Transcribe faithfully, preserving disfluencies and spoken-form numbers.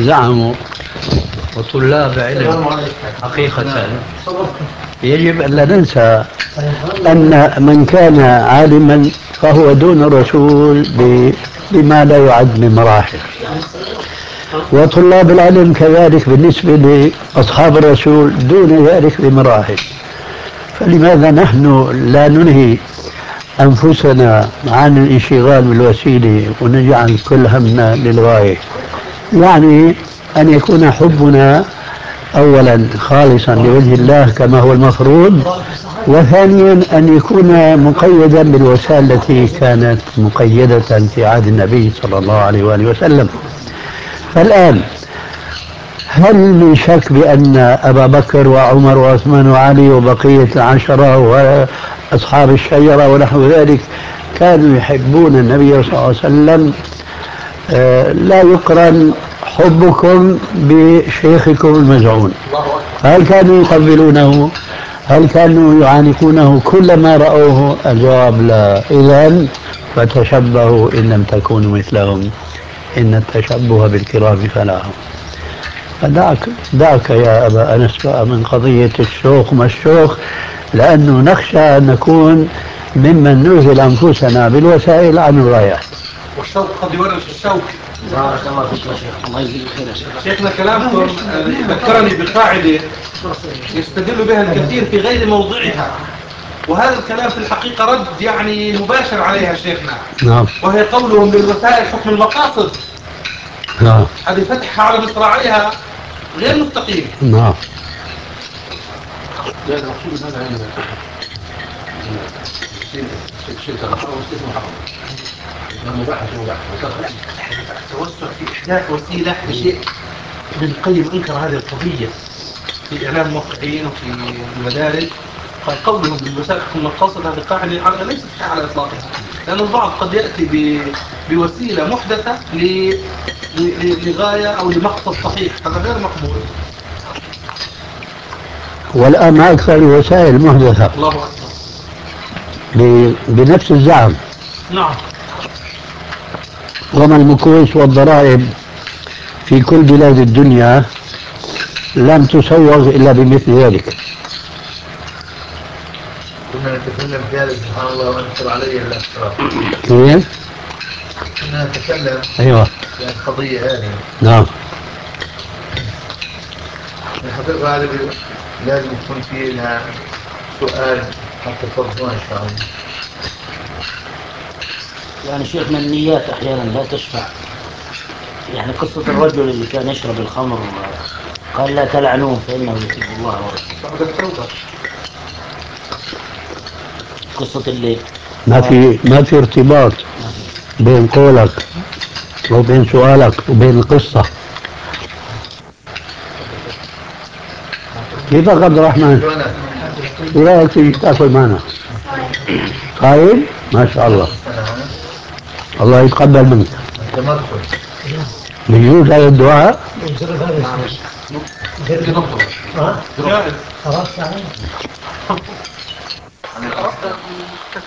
زعموا وطلاب علم حقيقة يجب أن لا ننسى أن من كان عالما فهو دون الرسول بما لا يعد من مراحل، وطلاب العلم كذلك بالنسبة لأصحاب الرسول دون ذلك بمراحل. فلماذا نحن لا ننهي أنفسنا عن الانشغال بالوسيلة ونجعل كل همنا للغاية؟ يعني أن يكون حبنا أولا خالصا لوجه الله كما هو المفروض، وثانيا أن يكون مقيدا بالوسائل التي كانت مقيدة في عهد النبي صلى الله عليه وآله وسلم. فالآن هل من شك بأن أبا بكر وعمر وعثمان وعلي وبقية العشرة وأصحاب الشجرة ونحو ذلك كانوا يحبون النبي صلى الله عليه وسلم؟ آه لا يقرن حبكم بشيخكم المزعوم. هل كانوا يقبلونه؟ هل كانوا يعانقونه كلما رأوه؟ الجواب لا. إذن فتشبهوا إن لم تكونوا مثلهم إن التشبه بالكرام فلاح. فدعك دعك يا أبا أنس من قضية الشوق ما الشوق، لأنه نخشى أن نكون ممن نوهل أنفسنا بالوسائل عن الغايات. والشوق قد يورث الشوق. بارك الله فيك يا شيخ، الله يجزيك خير يا شيخ. شيخنا كلامكم ذكرني بقاعدة يستدل بها الكثير في غير موضعها، وهذا الكلام في الحقيقة رد يعني مباشر عليها شيخنا. نعم. وهي قولهم للوسائل حكم المقاصد. نعم. هذه فتحة على مصراعيها غير مستقيم. نعم. لا المقصود هذا يعني التوسع في إحداث وسيلة لشيء. ابن القيم أنكر هذه القضية في إعلام الموقعين وفي المدارس، قال قولهم بالوسائل حكم المقاصد هذه قاعدة على ليست على إطلاقها، لأن البعض قد يأتي بوسيلة محدثة لغاية أو لمقصد صحيح، هذا غير مقبول. والآن أكثر الوسائل محدثة. الله أكبر. بنفس الزعم. نعم. وما المكوس والضرائب في كل بلاد الدنيا لم تسوغ إلا بمثل ذلك. كنا نتكلم في هذا سبحان الله وانكر علي الأسرار. كيف؟ كنا نتكلم أيوة في القضية هذه. نعم. الحقيقة هذه لازم يكون في لها سؤال حتى تفضلون إن شاء الله. يعني شيخنا النيات أحيانا لا تشفع. يعني قصة الرجل اللي كان يشرب الخمر قال لا تلعنوه فإنه يحب الله ورسوله. قصة اللي ما في ما في ارتباط بين قولك وبين سؤالك وبين القصة. كيف عبد الرحمن؟ ايه رايك تيجي تاكل معنا؟ طيب ما شاء الله، الله يتقبل منك. بيجوز هذا الدعاء؟ خلاص